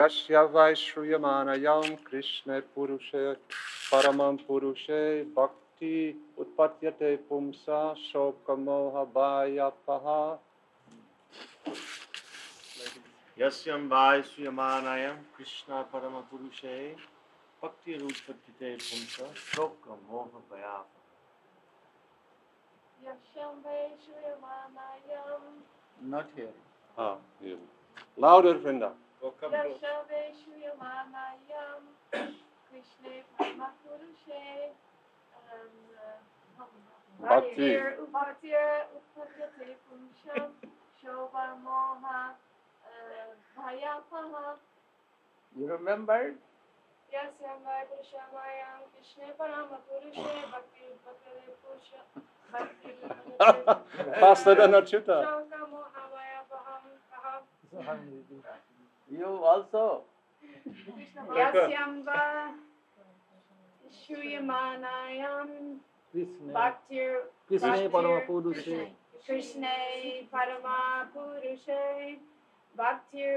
Yasya Vaishruyamanayam Krishna Purushe Paramam Purushe Bhakti Utpatyate Pumsa Shokamoha Bhayapaha. Yasyam Vaishruyamanayam Krishna Paramapurushe Bhakti Rupatite Pumsa Shoka Moha Bhayapaha. Yasyam Vaishruyamanayam. Not here. Ah, here. Louder, Vrinda. Yasyam Vaishruyamanayam Krishna Paramapurushe Bhakti. Bhaktir Utpatyate Pumsham Shobha Moha Bhayapaha. You remembered? Yasyam Vaishruyamanayam Krishna Paramapurushe Bhakti Utpatyate Pumsham Faster than Achyuta. Shobha Moha Bhayapaha. You also. Yasyam Vaishruyamanayam Bhaktir Krishna Paramapurushe Krishna Paramapurushe Bhaktir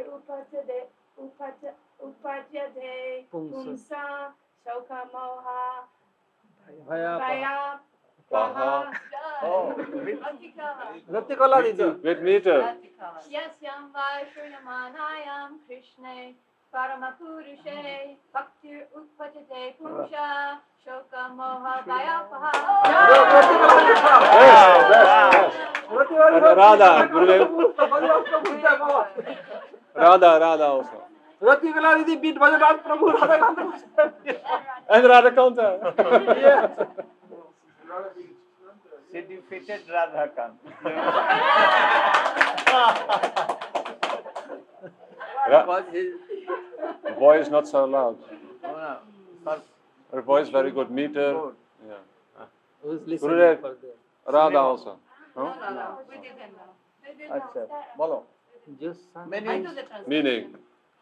Upatyate Pumsa Shoka Moha Bhayapaha. Bhayapaha. Oh, Ratikala Didi. With meter. Yasyam Vaishruyamanayam Krishna Paramapurushe Bhaktir Utpatyate Pumsa Shoka Moha Bhayapaha. And Radha, Gurudev. Radha also. Ratikala Didi beat Bhajarat Prabhu. And Radha Kanta. she defeated Radhakant. Was his Her voice not so loud. no, no. Her voice very good. Meter. Good. Yeah. Who is listening Gurudev. for there? Radha also. No, we didn't know. They didn't Acha. know. Bolo. Just some. Many. Meaning.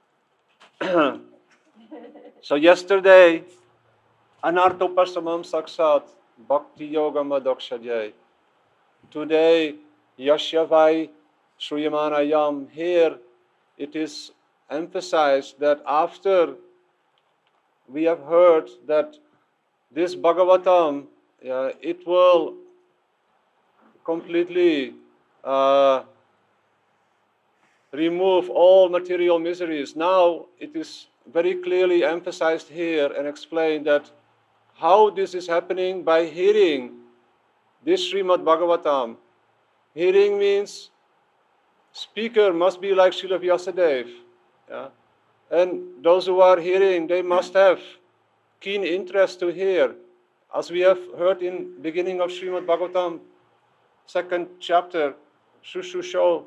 So yesterday, Anarthopasamam Saksat Bhakti Yoga Madokshajay. Today, Yashyavai Shruyamanayam. Here it is emphasized that after we have heard that this Bhagavatam, it will completely remove all material miseries. Now it is very clearly emphasized here and explained that how this is happening by hearing this Srimad Bhagavatam. Hearing means speaker must be like Srila Vyasadeva. Yeah? And those who are hearing, they must have keen interest to hear. As we have heard in beginning of Srimad Bhagavatam, second chapter, Shushusho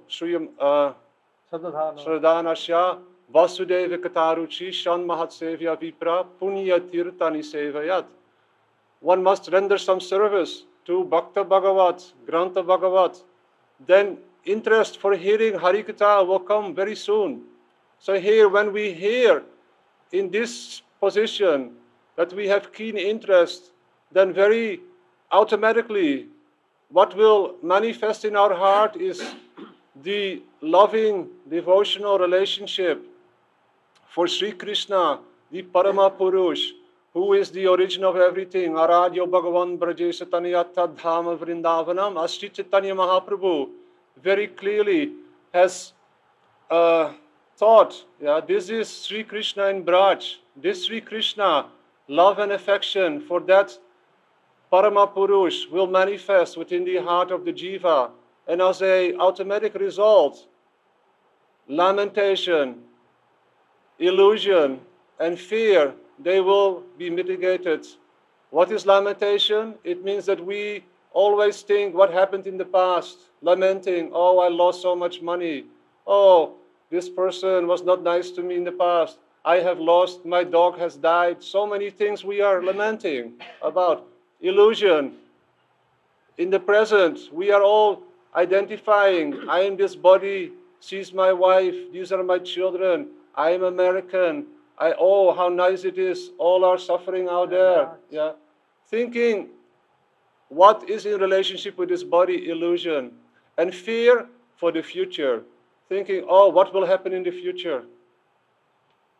Shradanasya Vasudeva Kataruchi Shan Mahatsevya Vipra Punya Tirtani Sevayat. One must render some service to Bhakta Bhagavat, Grantha Bhagavat. Then interest for hearing Harikatha will come very soon. So here, when we hear in this position that we have keen interest, then very automatically what will manifest in our heart is the loving devotional relationship for Sri Krishna, the Parama Purush, who is the origin of everything. Aradyo Bhagavan Brajesha Taniyata Dhama Vrindavanam. As Sri Chaitanya Mahaprabhu very clearly has thought, this is Sri Krishna in Braj. This Sri Krishna, love and affection for that Parama Purush will manifest within the heart of the Jiva. And as an automatic result, lamentation, illusion, and fear, they will be mitigated. What is lamentation? It means that we always think what happened in the past, lamenting, oh, I lost so much money. Oh, this person was not nice to me in the past. I have lost, my dog has died. So many things we are lamenting about. Illusion. In the present, we are all identifying, I am this body, she's my wife, these are my children, I am American, oh, how nice it is, all are suffering out there. Yeah. Thinking what is in relationship with this body, illusion. And fear for the future. Thinking, oh, what will happen in the future?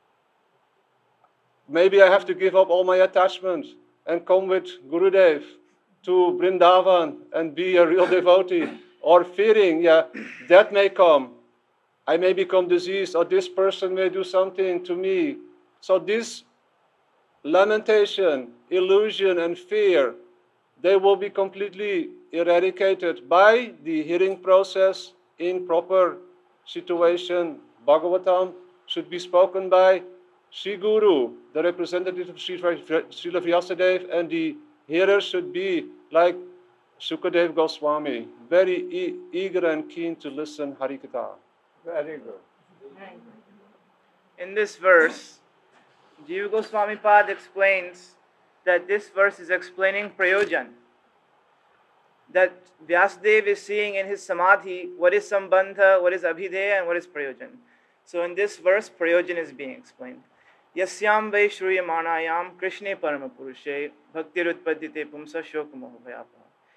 maybe I have to give up all my attachment and come with Gurudev to Vrindavan and be a real devotee. Or fearing, that may come. I may become diseased, or this person may do something to me. So this lamentation, illusion, and fear, they will be completely eradicated by the hearing process in proper situation. Bhagavatam should be spoken by Sri Guru, the representative of Srila Vyasadeva, and the hearer should be like Sukadev Goswami, very eager and keen to listen Harikatha. Very good. In this verse, Jiva Goswami Pad explains that this verse is explaining Prayojan. That Vyasadeva is seeing in his Samadhi what is Sambandha, what is Abhideya, and what is Prayojan. So in this verse, Prayojan is being explained. Yasyam vai shruyamanayam Krishne Paramapurushe Bhaktirutpadite Pumsa Shokamohabhyapa.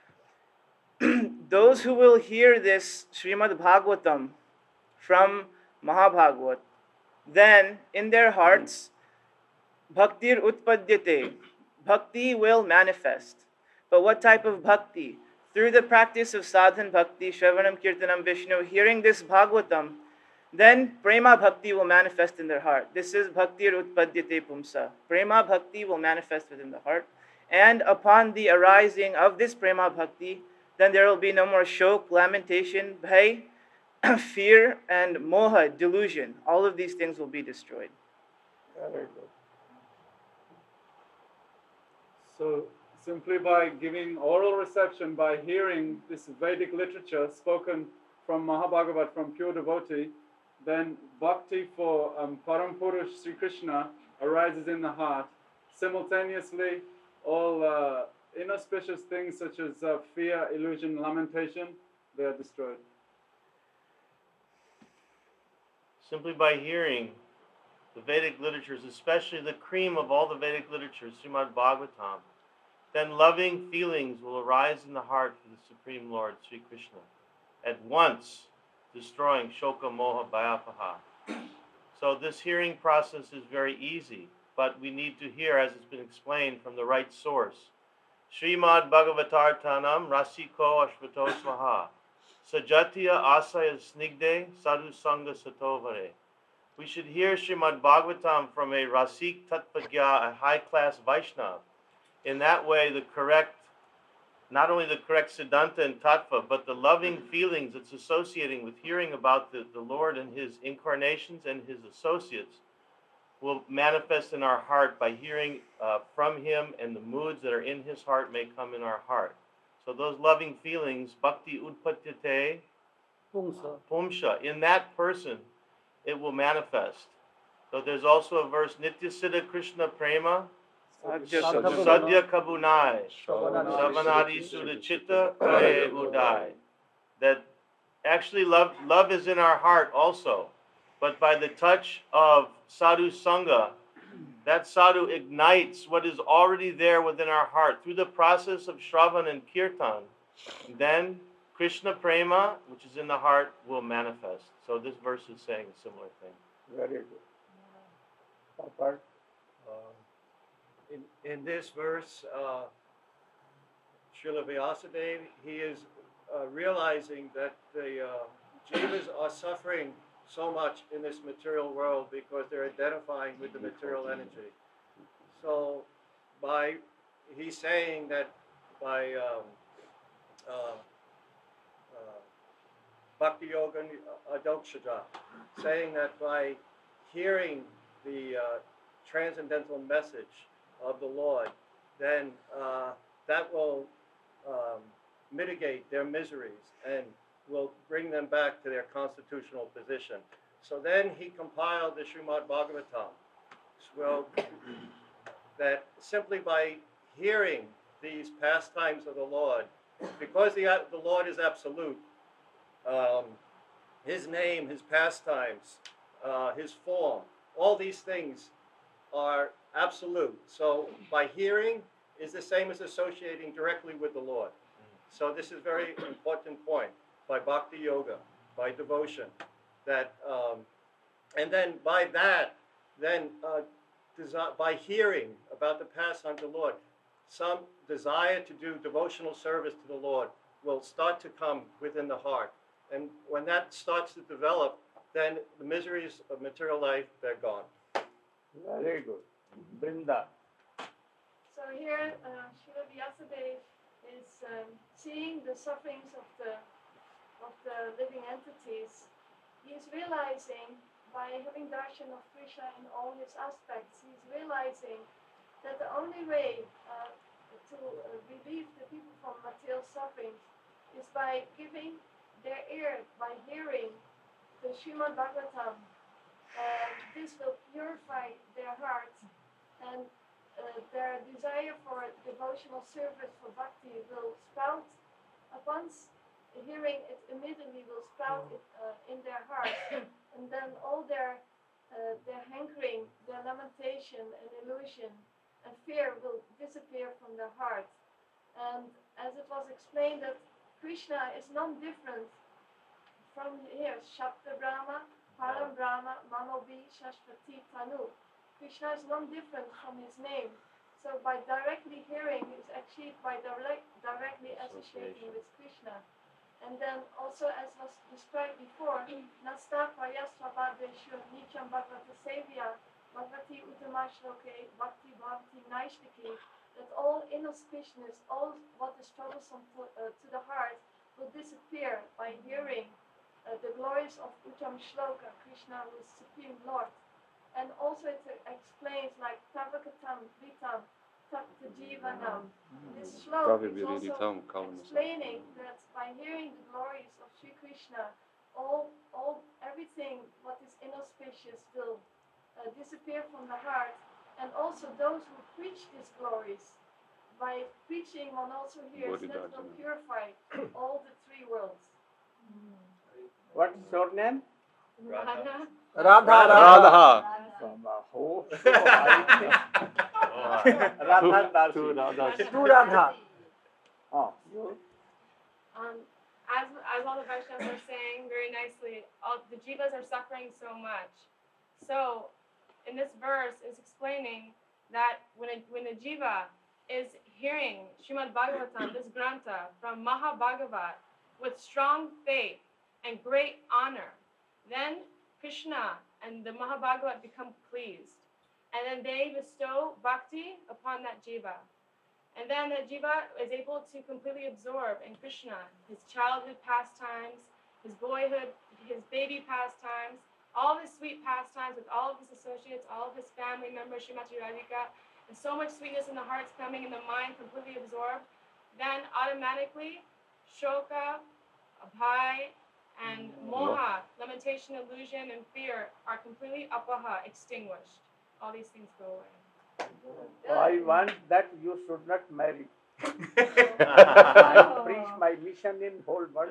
Those who will hear this Srimad Bhagavatam from Mahabhagavat, then in their hearts, Bhaktir Utpadyate, bhakti will manifest. But what type of bhakti? Through the practice of sadhan bhakti, Shravanam Kirtanam Vishnu, hearing this Bhagavatam, then Prema Bhakti will manifest in their heart. This is Bhaktir Utpadyate Pumsa. Prema Bhakti will manifest within the heart. And upon the arising of this Prema Bhakti, then there will be no more shok, lamentation, bhay, fear, and moha, delusion. All of these things will be destroyed. Very good. So simply by giving oral reception, by hearing this Vedic literature spoken from Mahabhagavat, from pure devotee, then bhakti for Param Purush Sri Krishna arises in the heart. Simultaneously, all inauspicious things such as fear, illusion, lamentation, they are destroyed. Simply by hearing the Vedic literatures, especially the cream of all the Vedic literatures, Srimad Bhagavatam, then loving feelings will arise in the heart for the Supreme Lord, Sri Krishna, at once destroying Shoka Moha Bhayapaha. So this hearing process is very easy, but we need to hear, as it's been explained, from the right source. Srimad Bhagavatartanam Rasiko Ashvato Swaha Sajatiya Asaya Snigde Sadhu Sangha Satovare. We should hear Srimad Bhagavatam from a Rasik Tattvagya, a high-class Vaishnav. In that way, not only the correct Siddhanta and Tattva, but the loving feelings that's associating with hearing about the Lord and His incarnations and His associates will manifest in our heart by hearing from Him, and the moods that are in His heart may come in our heart. So those loving feelings, Bhakti Utpatyate Pumsha, in that person, it will manifest. So there's also a verse, Nitya Siddha Krishna Prema, Sadhya Kabunai, Savanadi Sudha Chitta Kare Udai. That actually love is in our heart also. But by the touch of sadhu sangha, that sadhu ignites what is already there within our heart through the process of shravan and kirtan. Then Krishna prema, which is in the heart, will manifest. So this verse is saying a similar thing. Very good. Papa? In this verse, Srila Vyasadeva, he is realizing that the jivas are suffering so much in this material world because they're identifying with the material energy. So he's saying that by Bhakti Yoga Adokshaja, saying that by hearing the transcendental message of the Lord, then that will mitigate their miseries and will bring them back to their constitutional position. So then he compiled the Srimad Bhagavatam. Well, that simply by hearing these pastimes of the Lord, because the Lord is absolute, His name, His pastimes, His form, all these things are absolute. So by hearing is the same as associating directly with the Lord. So this is a very important point. By bhakti yoga, by devotion, that, and then by that, then by hearing about the past unto the Lord, some desire to do devotional service to the Lord will start to come within the heart. And when that starts to develop, then the miseries of material life, they're gone. Very good. Brinda. So here, Srila Vyasadeva is seeing the sufferings of the living entities. He is realizing, by having darshan of Krishna in all his aspects, he is realizing that the only way to relieve the people from material suffering is by giving their ear, by hearing the Srimad Bhagavatam. And this will purify their hearts, and their desire for devotional service for bhakti will sprout. Upon hearing it, immediately will sprout in their hearts, and then all their hankering, their lamentation and illusion and fear will disappear from their heart. And as it was explained, that Krishna is none different from here, Shabda Brahma, Param Brahma, Manobi, Shashvati Tanu. Krishna is none different from his name. So by directly hearing is achieved by directly associating with Krishna. And then also, as was described before, Nasta Payasvabadeshu Nicham Bhagavata Sevya, Bhagavati Utamashloke, Bhakti Bhakti Naishtiki, that all inauspiciousness, all what is troublesome to the heart will disappear by hearing the glories of Uttam Shloka, Krishna who is Supreme Lord. And also it explains like Tavakatam, Vitam, Tapta Jivanam. This shloka is also explaining that by hearing the glories of Sri Krishna, everything what is inauspicious will disappear from the heart. And also those who preach these glories, by preaching one also hears, that will purify all the three worlds. What's your name? Radha. Radha. Oh, so I think Radha Dasi. Two Radha. Oh, you? As all the Vaishnavas are saying very nicely, all the jivas are suffering so much. So, in this verse is explaining that when a jiva is hearing Srimad Bhagavatam, this grantha from Mahabhagavat, with strong faith and great honor, then Krishna and the Mahabhagavat become pleased. And then they bestow bhakti upon that jiva. And then the jiva is able to completely absorb in Krishna, his childhood pastimes, his boyhood, his baby pastimes, all of his sweet pastimes with all of his associates, all of his family members, Srimati Radhika, and so much sweetness in the heart's coming and the mind completely absorbed. Then automatically, shoka, abhay, and moha, lamentation, illusion, and fear are completely apaha, extinguished. All these things go away. I want that you should not marry. I preach my mission in whole world.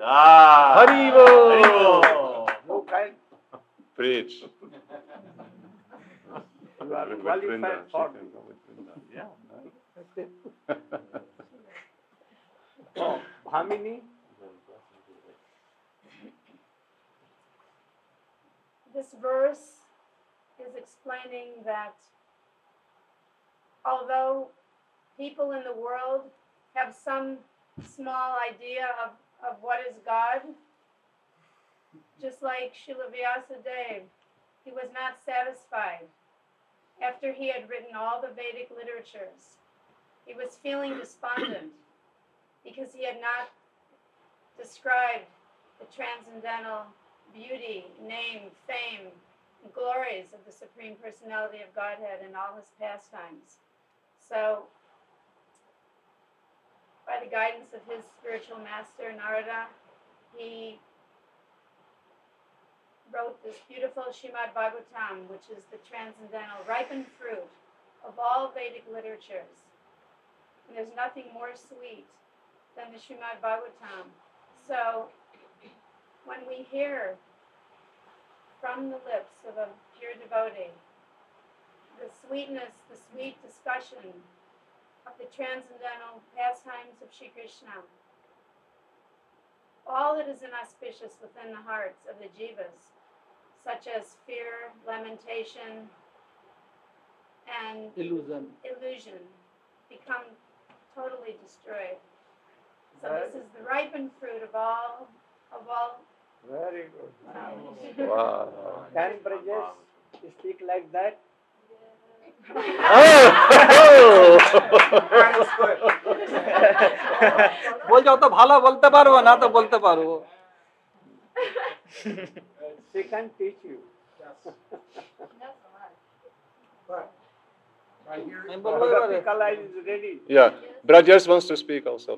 Haribo! You can. Preach. You are qualified for Oh, Bhamini. This verse is explaining that although people in the world have some small idea of what is God, just like Srila Vyasadeva, he was not satisfied. After he had written all the Vedic literatures, he was feeling despondent because he had not described the transcendental beauty, name, fame, and glories of the Supreme Personality of Godhead in all his pastimes. So, by the guidance of his spiritual master, Narada, he wrote this beautiful Srimad Bhagavatam, which is the transcendental ripened fruit of all Vedic literatures. And there's nothing more sweet than the Srimad Bhagavatam. So, when we hear from the lips of a pure devotee the sweetness, the sweet discussion of the transcendental pastimes of Shri Krishna, all that is inauspicious within the hearts of the jivas, such as fear, lamentation, and illusion. illusion become totally destroyed. So this is the ripened fruit of all. Very good. Wow. Can Brajesh speak like that? বলছো অত ভালো বলতে পারবো না তো বলতে পারবো। She can teach you. By hearing, আমি বলবো এবারে। Kapikala is ready. Yeah, Brajesh wants to speak also.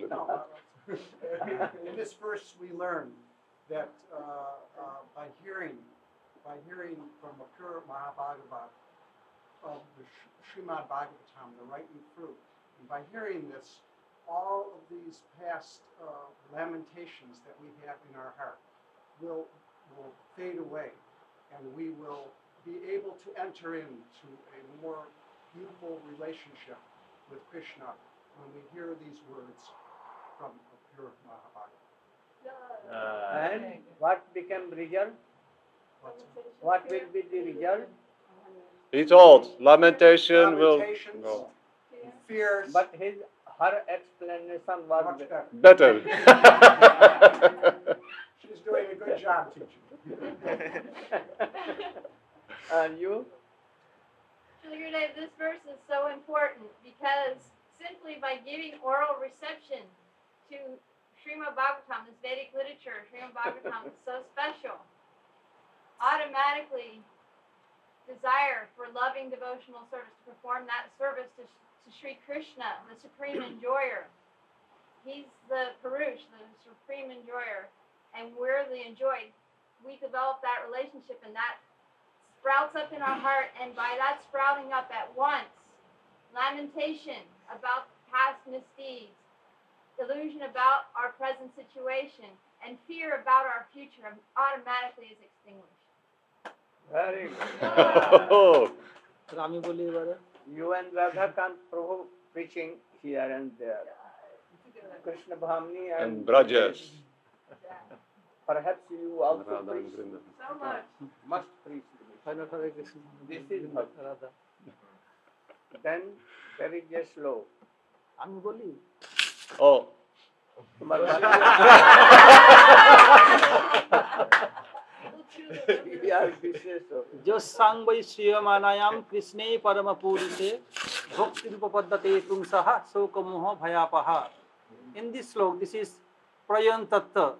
in this verse, we learn that by hearing from a pure Mahabhagavat of the Srimad Bhagavatam, the ripened fruit, and by hearing this, all of these past lamentations that we have in our heart will fade away, and we will be able to enter into a more beautiful relationship with Krishna when we hear these words from a pure Mahabhagavad. And what became result? What will be the result? He told, lamentation will Lamentations, go fears, But her explanation was much better. better. She's doing a good job teaching. And you? Srila Gurudev, this verse is so important because simply by giving oral reception to Srimad Bhagavatam, this Vedic literature, Srimad Bhagavatam is so special. Automatically, desire for loving devotional service, to perform that service to Sri Krishna, the supreme enjoyer. He's the Purush, the supreme enjoyer, and we're the enjoyed. We develop that relationship, and that sprouts up in our heart, and by that sprouting up at once, lamentation about past misdeeds, illusion about our present situation, and fear about our future automatically is extinguished. Very good. Oh, আমি বলি এবারে। You and Radhakant Prabhu preaching here and there. Krishna Bhamni and Brajesh. Perhaps you also Radha and preach. Vrinda. So much. Must preach. Hare Hare Krishna. This is bhakti. Radha. Then very just slow. আমি বলি। Oh, তোমার जोस्सांग वै श्रियमानायाम कृष्णे परम पुरुषे भक्ति रूप पद्धते पुंसः शोक मोह भयापः. In this slok, this is Prayan Tattva.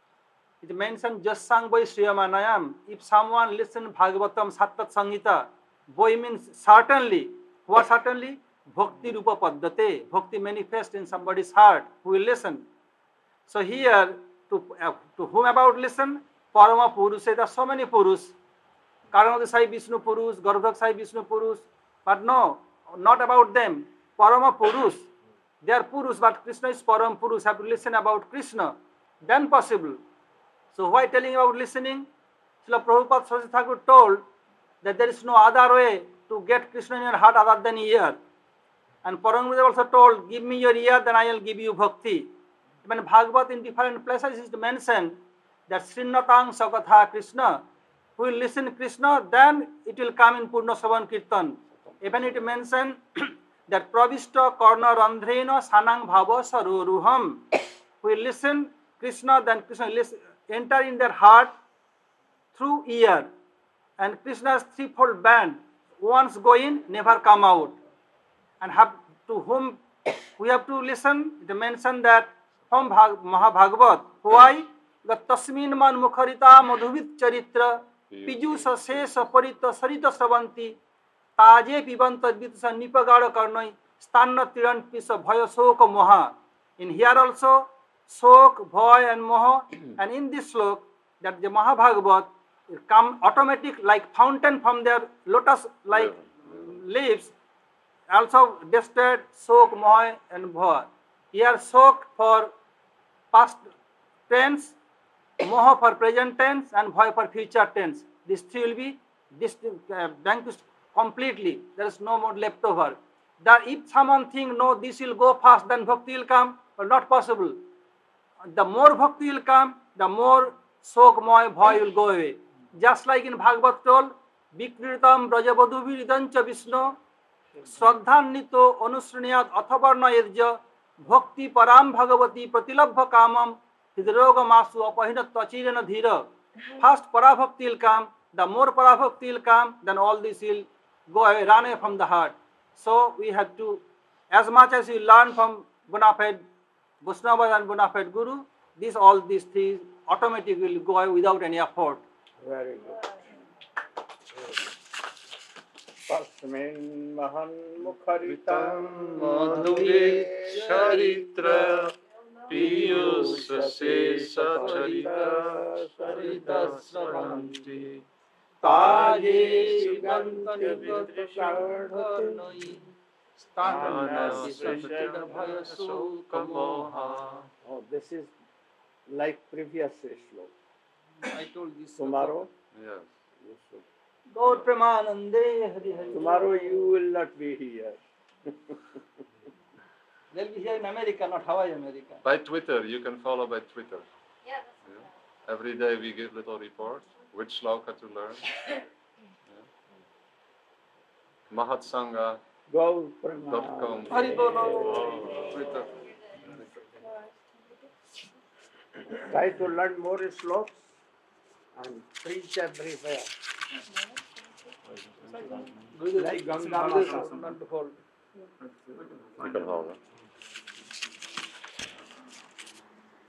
It mentions Jossang Vai Sriyamanayam. If someone listens Bhagavatam Sattat Sangita, Vai means certainly. What certainly? Bhakti Rupa Paddhate. Bhakti manifests in somebody's heart who will listen. So here, to whom about listen? Parama Purusha. There are so many Purus. Karanada Sai Vishnu Purus, Garbhak Sai Vishnu Purus. But no, not about them. Parama Purus. They are Purus, but Krishna is Param Purus. Have to listen about Krishna. Then possible. So why telling about listening? Srila Prabhupada Saraswati Thakur told that there is no other way to get Krishna in your heart other than ear. And Param also told, give me your ear, then I will give you bhakti. Even Bhagavad in different places is mentioned that Srinatang Sakatha Krishna, who will listen Krishna, then it will come in Purna Savan Kirtan. Even it mentioned that Pravishta Karna Randhrena Sanang Bhava Saruruham, who will listen Krishna, then Krishna will enter in their heart through ear. And Krishna's threefold band, once go in, never come out. And have to whom we have to listen, it mentioned that from Mahabhagavat, why? The Tasmin Man Mukharita Madhuvit Charitra, Pijusa Sesa Parita Sarita Savanti, Taje Pibanta Vitsa Nipagada Karnoi, Stanna Tiran Pisa Bhaya Soka Moha. In here also, Sok, Bhoy and Moha, and in this slok, that the Mahabhagavat come automatic like fountain from their lotus like leaves, also destroyed Sok, Moha and Bhoy. Here Sok for past tense, Moha for present tense, and Bhoy for future tense. These three will be vanquished completely. There is no more left over. That if someone think, no, this will go fast, then bhakti will come, well, not possible. The more bhakti will come, the more Sok, Moy, Bhoy will go away. Just like in Bhagavad told, Vikritam Brajavadhu Vidancha Vishnu, श्रद्धान्वितो अनुसृणयात् अथवर्ण यज्ञ भक्ति पराम भगवती प्रतिलभ्य कामम हृदरोगमासु अपहिन त्वचिरेन धीर. First parabhakti will come, the more parabhakti will come, then all this will go away, run away from the heart. So we have to, as much as we learn from bona fide Vaishnava and bona fide Guru, all these things automatically will go away without any effort. Very good. Tasmin mahan mukharitam madhuri charitra piyusa sesa charita sarita sravanti Taje sugandha vidrisharnoi stana sishada bhaya sokamoha. Oh, this is like previous shloka. I told this Tomorrow? Yes. You should. Gaur Premanande Hari Hari. Tomorrow you will not be here. They'll be here in America, not Hawaii, America. By Twitter, you can follow by Twitter. Yeah, Every day we give little reports, which sloka to learn. Mahatsanga.com. Gaur Premanande. Hari Bolo. Twitter. Try to learn more sloks and preach everywhere. Like Ganga Mata. You can hold it.